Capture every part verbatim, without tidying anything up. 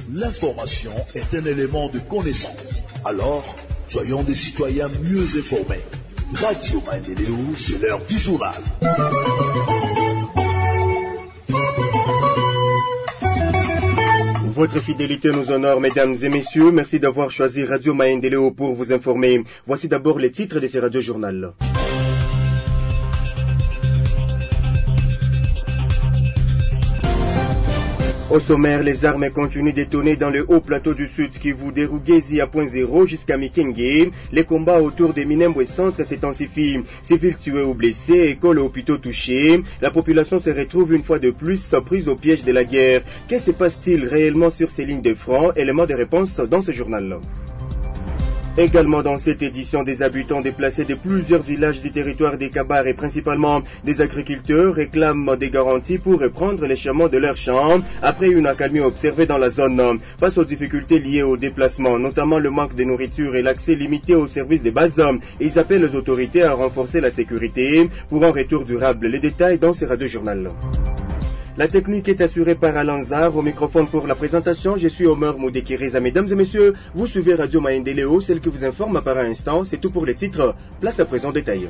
L'information est un élément de connaissance. Alors, soyons des citoyens mieux informés. Radio Maendeleo, c'est l'heure du journal. Votre fidélité nous honore, mesdames et messieurs. Merci d'avoir choisi Radio Maendeleo pour vous informer. Voici d'abord les titres de ces radio-journal. Au sommaire, les armes continuent d'étonner dans le haut plateau du Sud Kivu, de Rugezi à point zéro jusqu'à Mikenge. Les combats autour des Minembwe Centre s'intensifient. Civils tués ou blessés, écoles et hôpitaux touchés. La population se retrouve une fois de plus prise au piège de la guerre. Que se passe-t-il réellement sur ces lignes de front? Élément de réponse dans ce journal. Également dans cette édition, des habitants déplacés de plusieurs villages du territoire des Kabar et principalement des agriculteurs réclament des garanties pour reprendre les chemins de leurs champs après une accalmie observée dans la zone. Face aux difficultés liées au déplacement, notamment le manque de nourriture et l'accès limité aux services de base, ils appellent les autorités à renforcer la sécurité pour un retour durable. Les détails dans ce radio-journal. La technique est assurée par Alain Zar. Au microphone pour la présentation, je suis Omer Moudekireza. Mesdames et messieurs, vous suivez Radio Maendeleo, celle qui vous informe par instant. C'est tout pour les titres. Place à présent détail.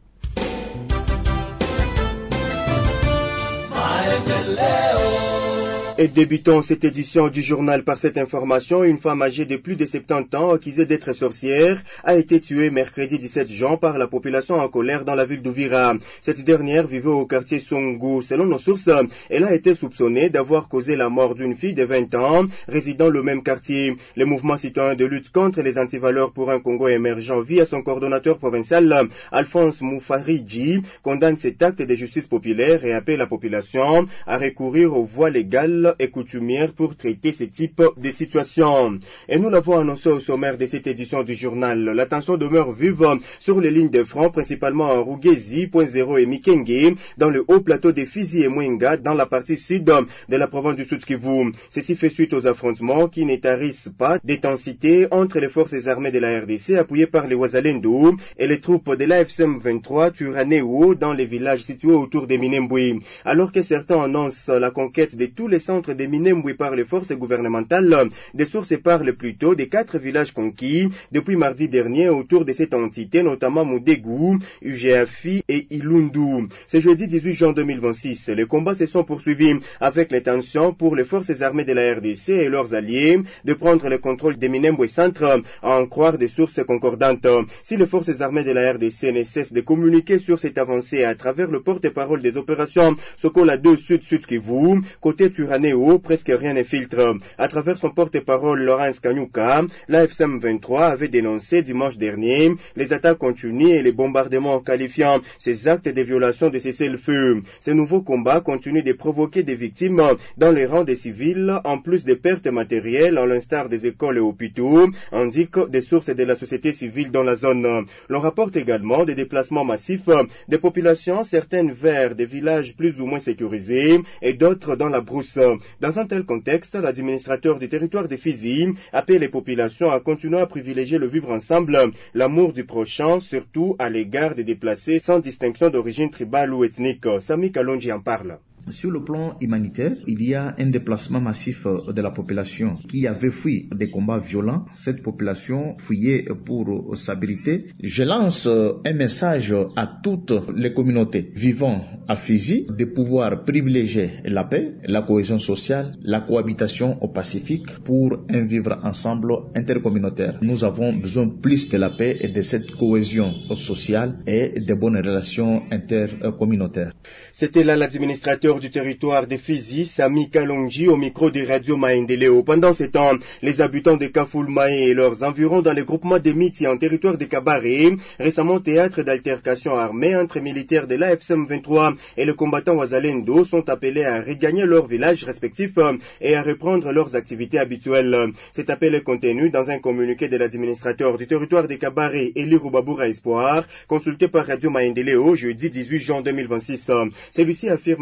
Et débutons cette édition du journal par cette information. Une femme âgée de plus de soixante-dix ans, accusée d'être sorcière, a été tuée mercredi dix-sept juin par la population en colère dans la ville d'Uvira. Cette dernière vivait au quartier Songo. Selon nos sources, elle a été soupçonnée d'avoir causé la mort d'une fille de vingt ans, résidant le même quartier. Le mouvement citoyen de lutte contre les antivaleurs pour un Congo émergent, via son coordonnateur provincial, Alphonse Moufariji, condamne cet acte de justice populaire et appelle la population à recourir aux voies légales et coutumière pour traiter ce type de situation. Et nous l'avons annoncé au sommaire de cette édition du journal. La tension demeure vive sur les lignes de front, principalement à Rugezi, point zéro et Mikenge, dans le haut plateau de Fizi et Mwenga, dans la partie sud de la province du Sud Kivu. Ceci fait suite aux affrontements qui ne tarissent pas d'intensité entre les forces armées de la R D C, appuyées par les Wazalendo, et les troupes de l'A F C M vingt-trois, Turaneo, dans les villages situés autour des Minembwe. Alors que certains annoncent la conquête de tous les centres des Minembwe par les forces gouvernementales, des sources parlent plutôt des quatre villages conquis depuis mardi dernier autour de cette entité, notamment Moudégou, Ugeafi et Ilundu. Ce jeudi dix-huit juin deux mille vingt-six, les combats se sont poursuivis avec les tensions pour les forces armées de la R D C et leurs alliés de prendre le contrôle des Minembwe Centre, à en croire des sources concordantes. Si les forces armées de la R D C ne cessent de communiquer sur cette avancée à travers le porte-parole des opérations Sokola deux Sud-Sud Kivu, côté Turaneo, presque rien ne filtre. À travers son porte-parole Laurence Kanyuka, l'A F C M vingt-trois avait dénoncé dimanche dernier les attaques continues et les bombardements qualifiant ces actes de violation de cessez-le-feu. Ces nouveaux combats continuent de provoquer des victimes dans les rangs des civils, en plus des pertes matérielles, à l'instar des écoles et hôpitaux, indiquent des sources de la société civile dans la zone. L'on rapporte également des déplacements massifs des populations, certaines vers des villages plus ou moins sécurisés et d'autres dans la brousse. Dans un tel contexte, l'administrateur du territoire de Fizi appelle les populations à continuer à privilégier le vivre ensemble, l'amour du prochain, surtout à l'égard des déplacés sans distinction d'origine tribale ou ethnique. Sami Kalonji en parle. Sur le plan humanitaire, il y a un déplacement massif de la population qui avait fui des combats violents. Cette population fuyait pour s'abriter. Je lance un message à toutes les communautés vivant à Fizi de pouvoir privilégier la paix, la cohésion sociale, la cohabitation au Pacifique pour un vivre ensemble intercommunautaire. Nous avons besoin plus de la paix et de cette cohésion sociale et de bonnes relations intercommunautaires. C'était là l'administrateur du territoire de Fizi, Sami Kalonji, au micro de Radio Maendeleo. Pendant ce temps, les habitants de Kafulmae et leurs environs dans le groupement de Miti en territoire de Kabaré, récemment théâtre d'altercations armées entre militaires de l'A F C M vingt-trois et le combattant Wazalendo, sont appelés à regagner leurs villages respectifs et à reprendre leurs activités habituelles. Cet appel est contenu dans un communiqué de l'administrateur du territoire de Kabaré, Eli Rubaboura Espoir, consulté par Radio Maendeleo jeudi dix-huit juin deux mille vingt-six. Celui-ci affirme que les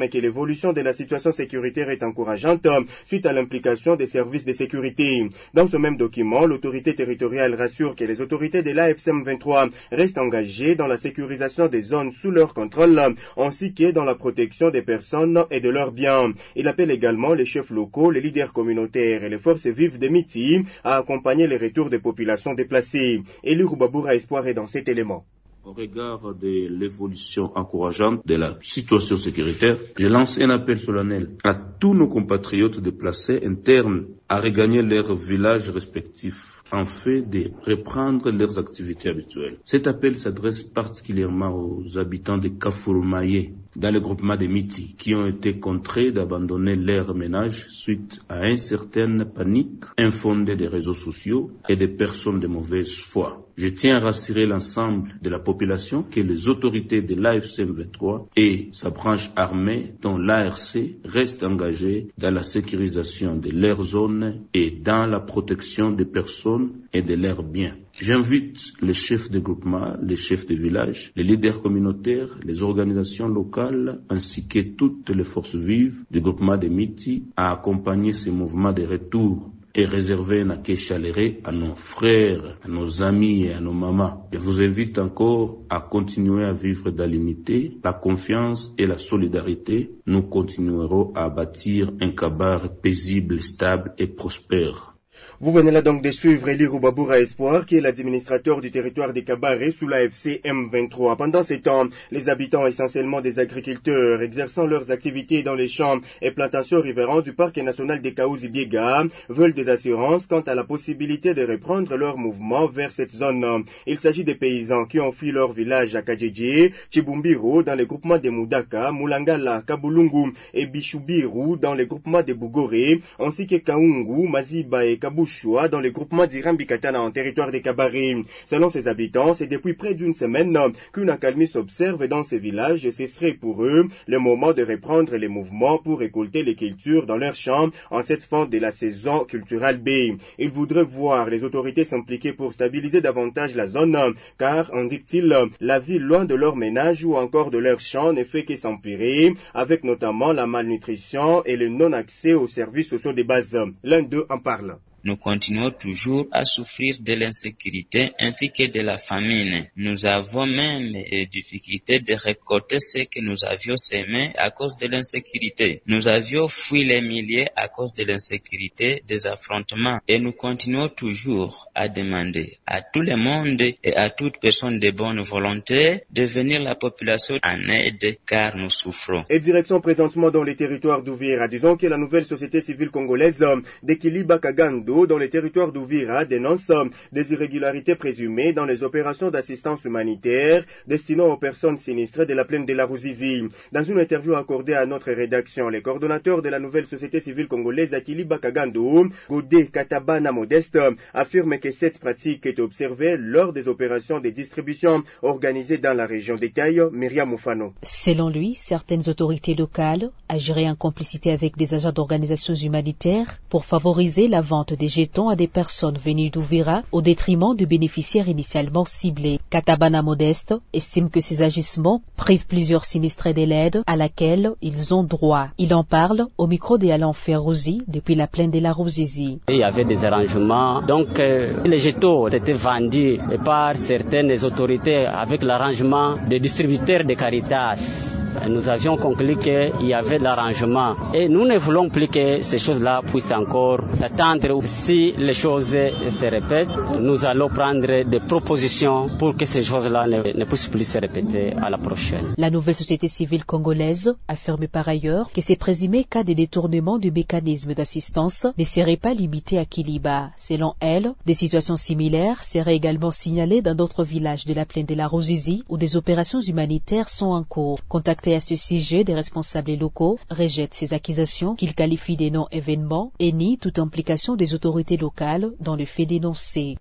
l'évolution de la situation sécuritaire est encourageante suite à l'implication des services de sécurité. Dans ce même document, l'autorité territoriale rassure que les autorités de l'A F C M vingt-trois restent engagées dans la sécurisation des zones sous leur contrôle ainsi que dans la protection des personnes et de leurs biens. Il appelle également les chefs locaux, les leaders communautaires et les forces vives de Miti à accompagner les retours des populations déplacées. Eli Rubaboura Espoir est dans cet élément. Au regard de l'évolution encourageante de la situation sécuritaire, je lance un appel solennel à tous nos compatriotes déplacés internes à regagner leurs villages respectifs en fait de reprendre leurs activités habituelles. Cet appel s'adresse particulièrement aux habitants de Kafouroumaye, dans le groupement de Miti, qui ont été contraints d'abandonner leur ménage suite à une certaine panique infondée des réseaux sociaux et des personnes de mauvaise foi. Je tiens à rassurer l'ensemble de la population que les autorités de l'A F C M vingt-trois et sa branche armée, dont l'A R C, restent engagées dans la sécurisation de leurs zones et dans la protection des personnes et de leurs biens. J'invite les chefs de groupement, les chefs de village, les leaders communautaires, les organisations locales ainsi que toutes les forces vives du groupement de Miti à accompagner ces mouvements de retour et réserver un accueil chaleureux à nos frères, à nos amis et à nos mamans. Je vous invite encore à continuer à vivre dans l'unité, la confiance et la solidarité. Nous continuerons à bâtir un Kabar paisible, stable et prospère. Vous venez là donc de suivre Eli Rubaboura Espoir, qui est l'administrateur du territoire des Kabaré sous l'A F C M vingt-trois. Pendant ces temps, les habitants, essentiellement des agriculteurs, exerçant leurs activités dans les champs et plantations riverains du parc national des Kaouzi-Biega, veulent des assurances quant à la possibilité de reprendre leur mouvement vers cette zone. Il s'agit des paysans qui ont fui leur village à Kadjedje, Chibumbiru dans les groupements de Moudaka, Moulangala, Kabulungu et Bishubiru dans les groupements de Bougoré, ainsi que Kaungu, Maziba et Kabouchou dans les groupements d'Irambikatana en territoire des Kabaré. Selon ses habitants, c'est depuis près d'une semaine qu'une accalmie s'observe dans ces villages et ce serait pour eux le moment de reprendre les mouvements pour récolter les cultures dans leurs champs en cette fin de la saison culturelle B. Ils voudraient voir les autorités s'impliquer pour stabiliser davantage la zone car, indique-t-il, la vie loin de leur ménage ou encore de leurs champs ne fait que s'empirer avec notamment la malnutrition et le non-accès aux services sociaux de base. L'un d'eux en parle. Nous continuons toujours à souffrir de l'insécurité ainsi que de la famine. Nous avons même des difficultés de récolter ce que nous avions semé à cause de l'insécurité. Nous avions fui les milliers à cause de l'insécurité, des affrontements. Et nous continuons toujours à demander à tout le monde et à toute personne de bonne volonté de venir la population en aide car nous souffrons. Et direction présentement dans les territoires d'Ouvira, disons que la nouvelle société civile congolaise d'Ekiliba Kagando dans les territoires d'Ouvira dénonce des irrégularités présumées dans les opérations d'assistance humanitaire destinées aux personnes sinistrées de la plaine de la Ruzizi. Dans une interview accordée à notre rédaction, le coordonnateur de la nouvelle société civile congolaise Akiliba Kagando, Godé Katabana Modeste, affirme que cette pratique est observée lors des opérations de distribution organisées dans la région d'Etaï. Myriam Moufano. Selon lui, certaines autorités locales agiraient en complicité avec des agents d'organisations humanitaires pour favoriser la vente des jetons à des personnes venues d'Ouvira au détriment du bénéficiaire initialement ciblé. Katabana Modeste estime que ces agissements privent plusieurs sinistrés de l'aide à laquelle ils ont droit. Il en parle au micro de Alain Ferrouzi depuis la plaine de la Ruzizi. Il y avait des arrangements, donc euh, les jetons étaient vendus par certaines autorités avec l'arrangement des distributeurs de Caritas. Nous avions conclu qu'il y avait de l'arrangement et nous ne voulons plus que ces choses-là puissent encore s'attendre. Si les choses se répètent, nous allons prendre des propositions pour que ces choses-là ne, ne puissent plus se répéter à la prochaine. La nouvelle société civile congolaise affirme par ailleurs que ces présumés cas de détournement du mécanisme d'assistance ne seraient pas limités à Kiliba. Selon elle, des situations similaires seraient également signalées dans d'autres villages de la plaine de la Ruzizi où des opérations humanitaires sont en cours. Contacté à ce sujet, des responsables locaux rejettent ces accusations qu'ils qualifient de non-événements et nient toute implication des autorités locales dans le fait dénoncé.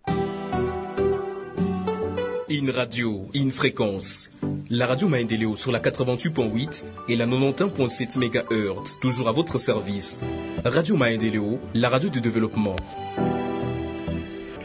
Une radio, une fréquence. La radio Maendeleo sur la quatre-vingt-huit point huit et la quatre-vingt-onze point sept mégahertz, toujours à votre service. Radio Maendeleo, la radio du développement.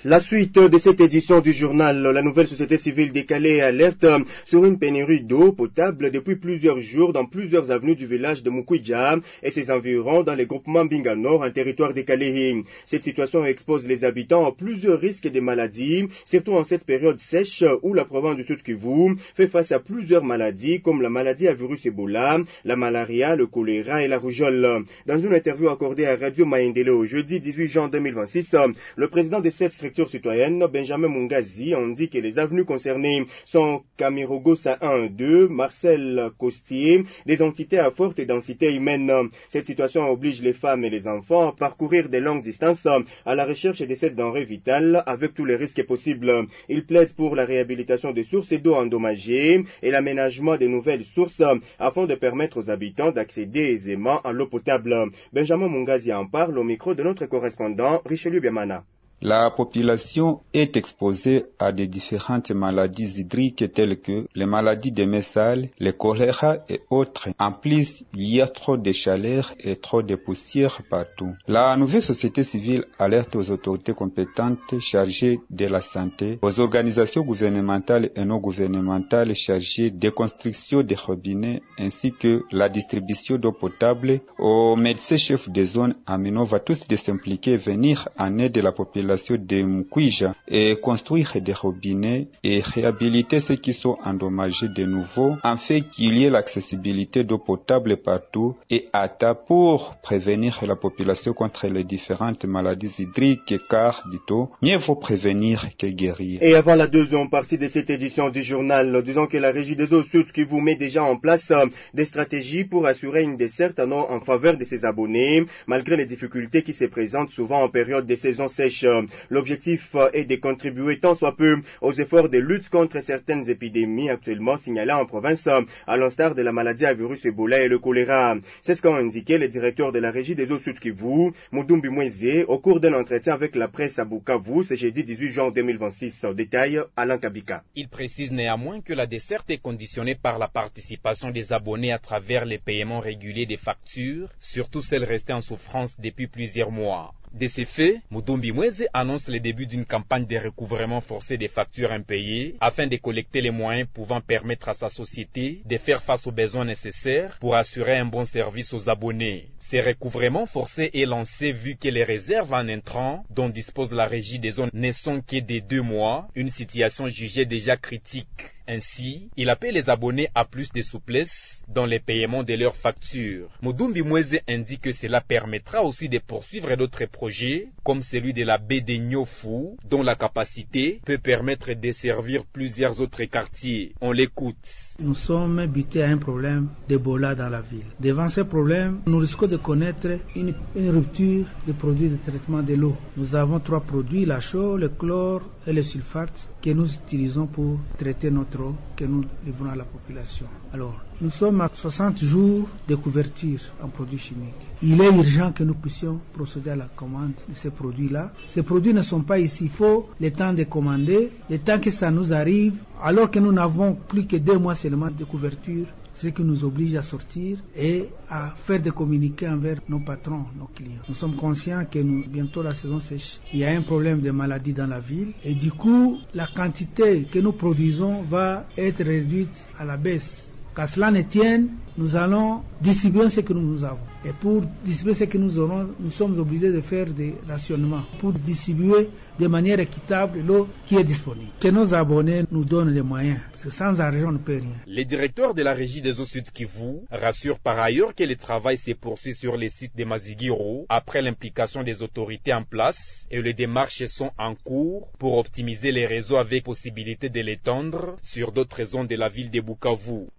La suite de cette édition du journal, la nouvelle société civile décalée alerte sur une pénurie d'eau potable depuis plusieurs jours dans plusieurs avenues du village de Mukwija et ses environs dans les groupements Mbinga Nord, un territoire décalé. Cette situation expose les habitants à plusieurs risques de maladies, surtout en cette période sèche où la province du Sud Kivu fait face à plusieurs maladies comme la maladie à virus Ebola, la malaria, le choléra et la rougeole. Dans une interview accordée à Radio Maendeleo jeudi dix-huit juin deux mille vingt-six, le président de cette structure citoyenne, Benjamin Mungazi, on dit que les avenues concernées sont Kamirogosa un et deux, Marcel Costier, des entités à forte densité humaine. Cette situation oblige les femmes et les enfants à parcourir des longues distances à la recherche de cette denrée vitale avec tous les risques possibles. Il plaide pour la réhabilitation des sources d'eau endommagées et l'aménagement de nouvelles sources afin de permettre aux habitants d'accéder aisément à l'eau potable. Benjamin Mungazi en parle au micro de notre correspondant Richelieu Biamana. La population est exposée à des différentes maladies hydriques telles que les maladies des messales, le choléra et autres. En plus, il y a trop de chaleur et trop de poussière partout. La nouvelle société civile alerte aux autorités compétentes chargées de la santé, aux organisations gouvernementales et non gouvernementales chargées des constructions des robinets ainsi que la distribution d'eau potable, aux médecins chefs de zone à Minova tous de s'impliquer et venir en aide de la population de Mukwija et construire des robinets et réhabiliter ceux qui sont endommagés de nouveau, afin qu'il y ait l'accessibilité d'eau potable partout et à temps pour prévenir la population contre les différentes maladies hydriques, car, dit-on, mieux vaut prévenir que guérir. Et avant la deuxième partie de cette édition du journal, disons que la Régie des eaux sud qui vous met déjà en place euh, des stratégies pour assurer une desserte en, en faveur de ses abonnés, malgré les difficultés qui se présentent souvent en période de saison sèche. L'objectif est de contribuer tant soit peu aux efforts de lutte contre certaines épidémies actuellement signalées en province, à l'instar de la maladie à virus Ebola et le choléra. C'est ce qu'a indiqué le directeur de la Régie des eaux sud Kivu, Mudumbi Mweze, au cours d'un entretien avec la presse à Bukavu, ce jeudi dix-huit juin deux mille vingt-six. Détail, Alain Kabika. Il précise néanmoins que la desserte est conditionnée par la participation des abonnés à travers les paiements réguliers des factures, surtout celles restées en souffrance depuis plusieurs mois. De ces faits, Mudumbi Mweze annonce le début d'une campagne de recouvrement forcé des factures impayées afin de collecter les moyens pouvant permettre à sa société de faire face aux besoins nécessaires pour assurer un bon service aux abonnés. Ce recouvrement forcé est lancé vu que les réserves en intrants dont dispose la régie des zones ne sont que de deux mois, une situation jugée déjà critique. Ainsi, il appelle les abonnés à plus de souplesse dans les paiements de leurs factures. Mudumbi Mweze indique que cela permettra aussi de poursuivre d'autres projets, comme celui de la baie de Nyofu, dont la capacité peut permettre de servir plusieurs autres quartiers. On l'écoute. Nous sommes butés à un problème d'Ebola dans la ville. Devant ce problème, nous risquons de connaître une, une rupture des produits de traitement de l'eau. Nous avons trois produits, la chaux, le chlore et le sulfate, que nous utilisons pour traiter notre eau que nous livrons à la population. Alors, nous sommes à soixante jours de couverture en produits chimiques. Il est urgent que nous puissions procéder à la commande de ces produits-là. Ces produits ne sont pas ici. Il faut le temps de commander, le temps que ça nous arrive, alors que nous n'avons plus que deux mois seulement de couverture, ce qui nous oblige à sortir et à faire des communiqués envers nos patrons, nos clients. Nous sommes conscients que nous, bientôt la saison sèche, il y a un problème de maladie dans la ville et du coup, la quantité que nous produisons va être réduite à la baisse. Qu'à cela ne tienne, nous allons distribuer ce que nous avons. Et pour distribuer ce que nous aurons, nous sommes obligés de faire des rationnements pour distribuer de manière équitable l'eau qui est disponible. Que nos abonnés nous donnent les moyens, parce que sans argent on ne peut rien. Le directeur de la régie des eaux sud Kivu rassure par ailleurs que le travail se poursuit sur les sites de Mazigiro après l'implication des autorités en place et les démarches sont en cours pour optimiser les réseaux avec possibilité de l'étendre sur d'autres zones de la ville de Bukavu.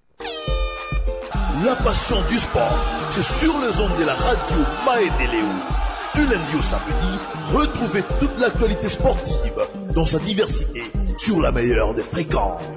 La passion du sport, c'est sur les ondes de la radio Maendeleo. Du lundi au samedi, retrouvez toute l'actualité sportive dans sa diversité sur la meilleure des fréquences.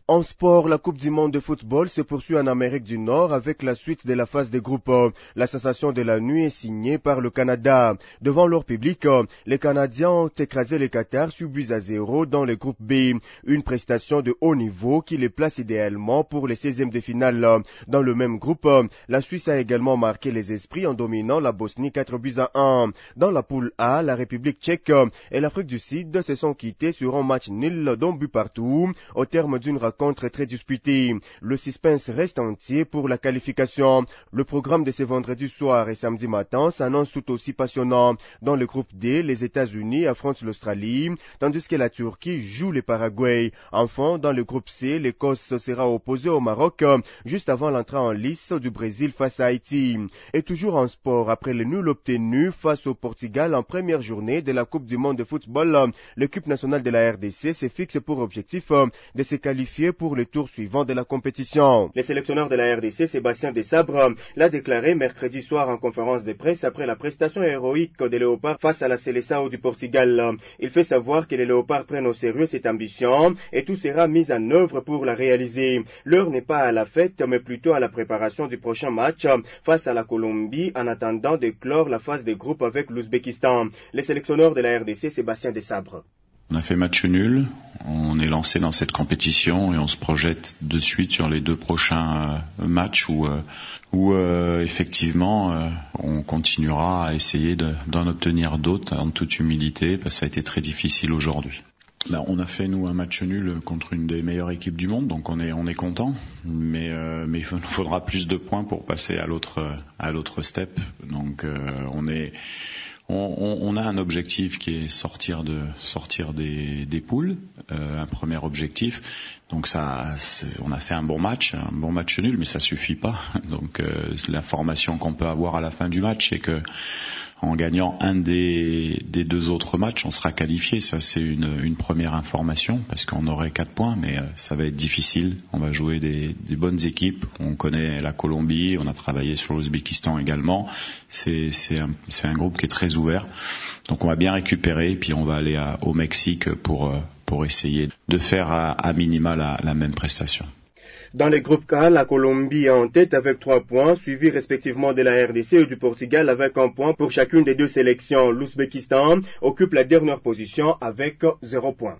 En sport, la Coupe du monde de football se poursuit en Amérique du Nord avec la suite de la phase des groupes. La sensation de la nuit est signée par le Canada. Devant leur public, les Canadiens ont écrasé les Qatar sur buts à zéro dans le groupe B. Une prestation de haut niveau qui les place idéalement pour les seizièmes de finale. Dans le même groupe, la Suisse a également marqué les esprits en dominant la Bosnie quatre buts à un. Dans la poule A, la République tchèque et l'Afrique du Sud se sont quittés sur un match nul d'un but partout au terme d'une rencontre très disputée. Le suspense reste entier pour la qualification. Le programme de ce vendredi soir et samedi matin s'annonce tout aussi passionnant. Dans le groupe D, les États-Unis affrontent l'Australie, tandis que la Turquie joue le Paraguay. Enfin, dans le groupe C, l'Écosse sera opposée au Maroc juste avant l'entrée en lice du Brésil face à Haïti. Et toujours en sport, après le nul obtenu face au Portugal en première journée de la Coupe du monde de football, l'équipe nationale de la R D C se fixe pour objectif de se qualifier pour le tour suivant de la compétition. Le sélectionneur de la R D C, Sébastien Desabre, l'a déclaré mercredi soir en conférence de presse après la prestation héroïque des Léopards face à la Seleção du Portugal. Il fait savoir que les Léopards prennent au sérieux cette ambition et tout sera mis en œuvre pour la réaliser. L'heure n'est pas à la fête, mais plutôt à la préparation du prochain match face à la Colombie en attendant de clore la phase de groupe avec l'Ouzbékistan. Le sélectionneur de la R D C, Sébastien Desabre. On a fait match nul, on est lancé dans cette compétition et on se projette de suite sur les deux prochains euh, matchs où, euh, où euh, effectivement euh, on continuera à essayer de, d'en obtenir d'autres en toute humilité parce que ça a été très difficile aujourd'hui. Là, on a fait nous un match nul contre une des meilleures équipes du monde, donc on est on est content, mais euh, mais il nous faudra plus de points pour passer à l'autre à l'autre step. Donc euh, on est On, on, on a un objectif qui est sortir de sortir des, des poules, euh, un premier objectif. Donc ça, on a fait un bon match, un bon match nul, mais ça suffit pas. Donc euh, l'information qu'on peut avoir à la fin du match, c'est que en gagnant un des, des deux autres matchs, on sera qualifié. Ça, c'est une, une première information, parce qu'on aurait quatre points, mais euh, ça va être difficile. On va jouer des, des bonnes équipes. On connaît la Colombie, on a travaillé sur l'Ouzbékistan également. C'est, c'est, un, c'est un groupe qui est très ouvert. Donc on va bien récupérer, puis on va aller à, au Mexique pour, pour essayer de faire à, à minima la, la même prestation. Dans le groupe K, la Colombie est en tête avec trois points, suivi respectivement de la R D C et du Portugal avec un point pour chacune des deux sélections. L'Ouzbékistan occupe la dernière position avec zéro point.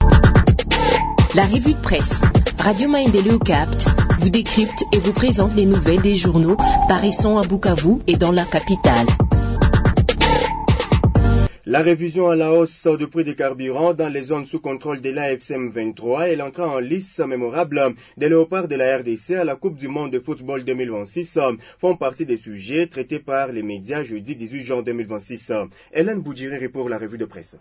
La revue de presse. Radio Maendeleo Capte vous décrypte et vous présente les nouvelles des journaux paraissant à Bukavu et dans la capitale. La révision à la hausse du prix des carburants dans les zones sous contrôle de l'A F C M vingt-trois et l'entrée en lice mémorable des Léopards de la R D C à la Coupe du monde de football deux mille vingt-six font partie des sujets traités par les médias jeudi dix-huit juin deux mille vingt-six. Hélène Boudjiré pour la revue de presse.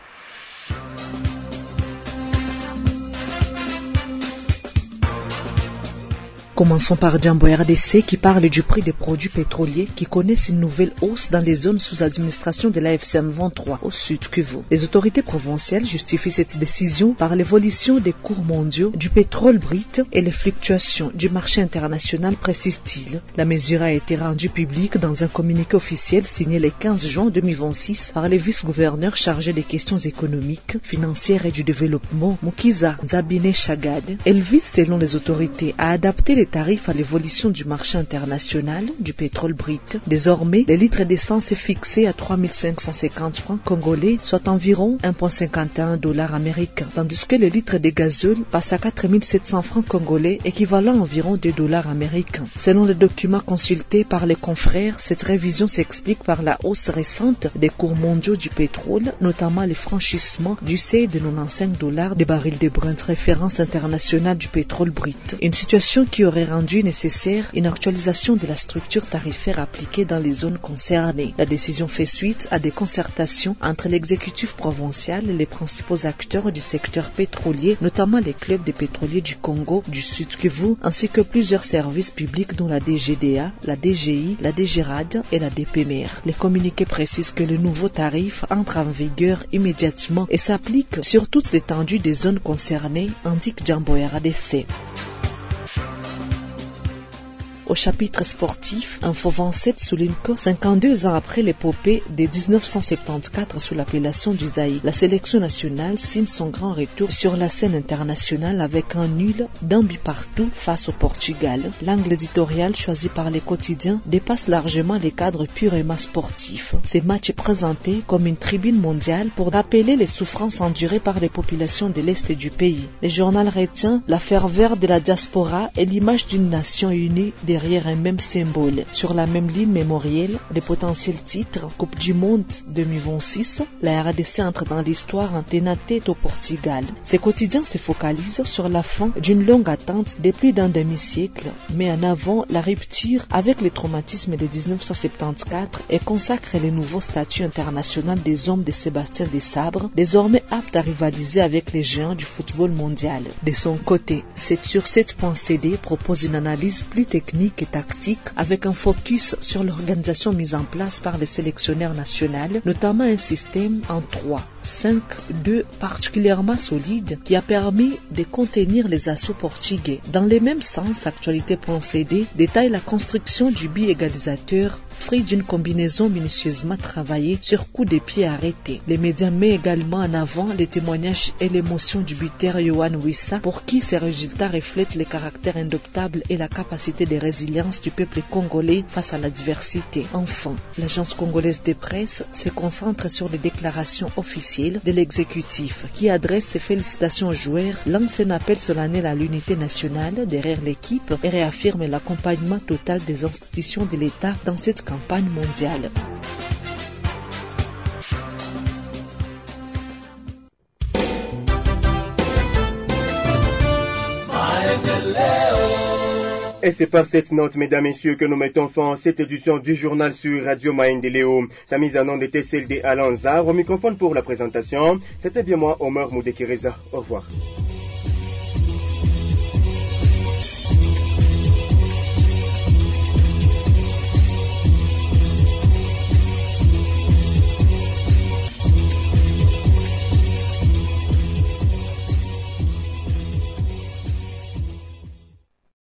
Commençons par Jambo R D C qui parle du prix des produits pétroliers qui connaissent une nouvelle hausse dans les zones sous administration de l'A F C M vingt-trois au sud Kivu. Les autorités provinciales justifient cette décision par l'évolution des cours mondiaux du pétrole brut et les fluctuations du marché international, précise-t-il. La mesure a été rendue publique dans un communiqué officiel signé le quinze juin deux mille vingt-six par le vice-gouverneur chargé des questions économiques, financières et du développement, Mukiza Zabine Chagad. Elle vise, selon les autorités, à adapter les tarifs à l'évolution du marché international du pétrole brut. Désormais, le litre d'essence est fixé à trois mille cinq cent cinquante francs congolais, soit environ un virgule cinquante et un dollars américains, tandis que le litre de gazole passe à quatre mille sept cents francs congolais, équivalent à environ deux dollars américains. Selon les documents consultés par les confrères, cette révision s'explique par la hausse récente des cours mondiaux du pétrole, notamment les franchissements du seuil de quatre-vingt-quinze dollars des barils de Brent, référence internationale du pétrole brut. Une situation qui aurait rendu nécessaire une actualisation de la structure tarifaire appliquée dans les zones concernées. La décision fait suite à des concertations entre l'exécutif provincial et les principaux acteurs du secteur pétrolier, notamment les clubs des pétroliers du Congo, du Sud Kivu, ainsi que plusieurs services publics dont la D G D A, la D G I, la D G R A D et la D P M E R. Les communiqués précisent que le nouveau tarif entre en vigueur immédiatement et s'applique sur toute l'étendue des zones concernées, indique Jambo R D C. Au chapitre sportif, Info vingt-sept souligne que cinquante-deux ans après l'épopée de dix-neuf cent soixante-quatorze sous l'appellation du Zaïre, la sélection nationale signe son grand retour sur la scène internationale avec un nul d'un but partout face au Portugal. L'angle éditorial choisi par les quotidiens dépasse largement les cadres purement sportifs. Ce match est présenté comme une tribune mondiale pour rappeler les souffrances endurées par les populations de l'Est du pays. Le journal retient la ferveur de la diaspora et l'image d'une nation unie derrière un même symbole. Sur la même ligne mémorielle, les potentiels titres Coupe du Monde deux mille vingt-six, la R D C entre dans l'histoire en tenant tête au Portugal. Ces quotidiens se focalisent sur la fin d'une longue attente de plus d'un demi-siècle, met en avant la rupture avec les traumatismes de dix-neuf cent soixante-quatorze et consacre le nouveau statut international des hommes de Sébastien Desabre, désormais apte à rivaliser avec les géants du football mondial. De son côté, sept sur sept point c d propose une analyse plus technique et tactique avec un focus sur l'organisation mise en place par les sélectionneurs nationaux, notamment un système en trois cinq deux particulièrement solide qui a permis de contenir les assauts portugais. Dans le même sens, Actualité point c d détaille la construction du but égalisateur fruit d'une combinaison minutieusement travaillée sur coup de pied arrêté. Les médias mettent également en avant les témoignages et l'émotion du buteur Yohan Wissa, pour qui ces résultats reflètent le caractère indomptable et la capacité de résilience du peuple congolais face à l'adversité. Enfin, l'agence congolaise de presse se concentre sur les déclarations officielles de l'exécutif qui adresse ses félicitations aux joueurs, lance un appel solennel à l'unité nationale derrière l'équipe et réaffirme l'accompagnement total des institutions de l'État dans cette campagne mondiale. Et c'est par cette note, mesdames et messieurs, que nous mettons fin à cette édition du journal sur Radio Maendeleo. Sa mise en onde était celle d'Alanzar. Au microphone pour la présentation, c'était bien moi, Omer Moudekereza. Au revoir.